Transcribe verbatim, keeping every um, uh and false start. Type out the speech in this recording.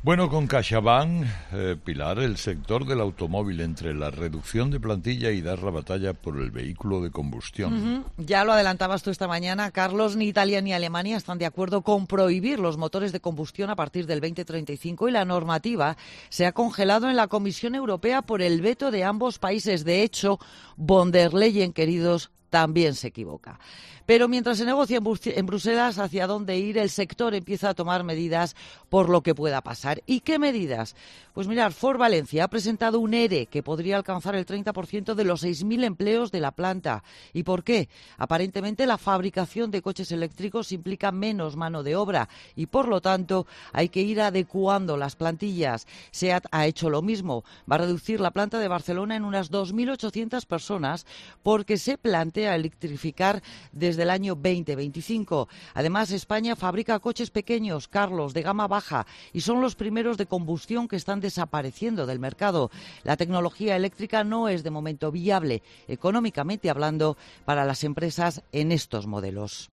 Bueno, con CaixaBank, eh, Pilar, el sector del automóvil entre la reducción de plantilla y dar la batalla por el vehículo de combustión. Uh-huh. Ya lo adelantabas tú esta mañana, Carlos, ni Italia ni Alemania están de acuerdo con prohibir los motores de combustión a partir del veinte treinta y cinco y la normativa se ha congelado en la Comisión Europea por el veto de ambos países. De hecho, von der Leyen, queridos, también se equivoca. Pero mientras se negocia en Bruselas hacia dónde ir, el sector empieza a tomar medidas por lo que pueda pasar. ¿Y qué medidas? Pues mirar, Ford Valencia ha presentado un ERE que podría alcanzar el treinta por ciento de los seis mil empleos de la planta. ¿Y por qué? Aparentemente la fabricación de coches eléctricos implica menos mano de obra y por lo tanto hay que ir adecuando las plantillas. SEAT ha hecho lo mismo. Va a reducir la planta de Barcelona en unas dos mil ochocientas personas porque se plantea electrificar desde del año veinte veinticinco. Además, España fabrica coches pequeños, Carlos, de gama baja, y son los primeros de combustión que están desapareciendo del mercado. La tecnología eléctrica no es de momento viable, económicamente hablando, para las empresas en estos modelos.